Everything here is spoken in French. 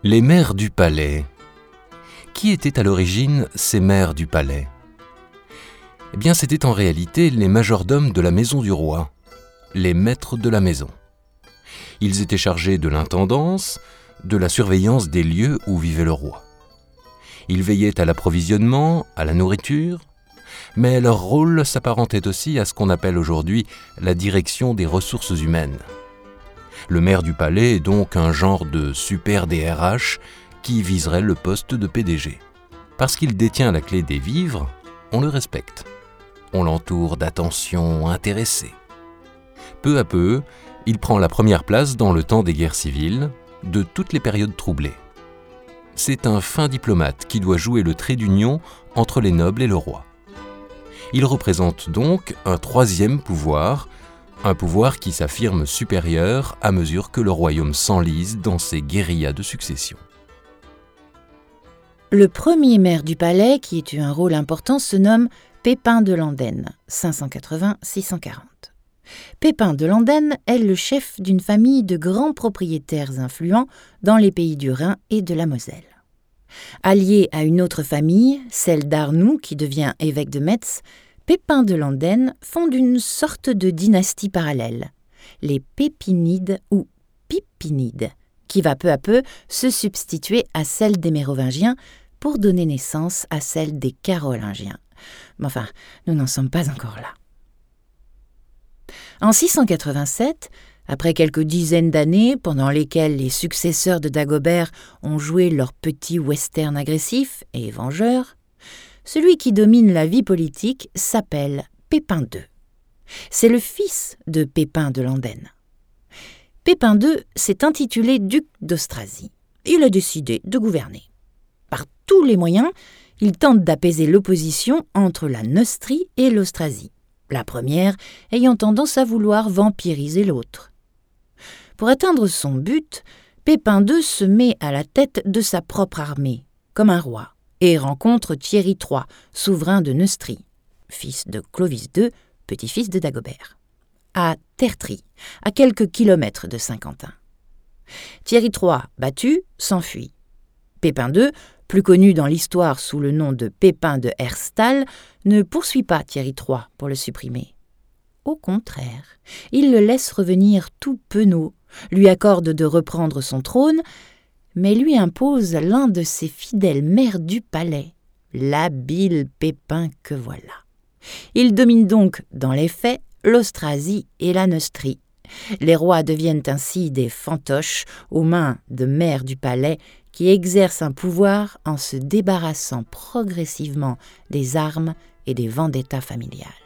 Les mères du palais. Qui étaient à l'origine ces mères du palais ? Eh bien, c'étaient en réalité les majordomes de la maison du roi, les maîtres de la maison. Ils étaient chargés de l'intendance, de la surveillance des lieux où vivait le roi. Ils veillaient à l'approvisionnement, à la nourriture, mais leur rôle s'apparentait aussi à ce qu'on appelle aujourd'hui la direction des ressources humaines. Le maire du palais est donc un genre de super DRH qui viserait le poste de PDG. Parce qu'il détient la clé des vivres, on le respecte. On l'entoure d'attention intéressée. Peu à peu, il prend la première place dans le temps des guerres civiles, de toutes les périodes troublées. C'est un fin diplomate qui doit jouer le trait d'union entre les nobles et le roi. Il représente donc un troisième pouvoir, un pouvoir qui s'affirme supérieur à mesure que le royaume s'enlise dans ses guérillas de succession. Le premier maire du palais, qui a eu un rôle important, se nomme Pépin de Landen, 580-640. Pépin de Landen est le chef d'une famille de grands propriétaires influents dans les pays du Rhin et de la Moselle. Allié à une autre famille, celle d'Arnoux, qui devient évêque de Metz, Pépin de Landen fonde une sorte de dynastie parallèle, les Pépinides ou Pipinides, qui va peu à peu se substituer à celle des Mérovingiens pour donner naissance à celle des Carolingiens. Mais enfin, nous n'en sommes pas encore là. En 687, après quelques dizaines d'années pendant lesquelles les successeurs de Dagobert ont joué leur petit western agressif et vengeur, celui qui domine la vie politique s'appelle Pépin II. C'est le fils de Pépin de Landen. Pépin II s'est intitulé duc d'Austrasie. Il a décidé de gouverner. Par tous les moyens, il tente d'apaiser l'opposition entre la Neustrie et l'Austrasie, la première ayant tendance à vouloir vampiriser l'autre. Pour atteindre son but, Pépin II se met à la tête de sa propre armée, comme un roi, et rencontre Thierry III, souverain de Neustrie, fils de Clovis II, petit-fils de Dagobert, à Tertry, à quelques kilomètres de Saint-Quentin. Thierry III, battu, s'enfuit. Pépin II, plus connu dans l'histoire sous le nom de Pépin de Herstal, ne poursuit pas Thierry III pour le supprimer. Au contraire, il le laisse revenir tout penaud, lui accorde de reprendre son trône, mais lui impose l'un de ses fidèles maires du palais, l'habile Pépin que voilà. Il domine donc, dans les faits, l'Austrasie et la Neustrie. Les rois deviennent ainsi des fantoches aux mains de maires du palais qui exercent un pouvoir en se débarrassant progressivement des armes et des vendettas familiales.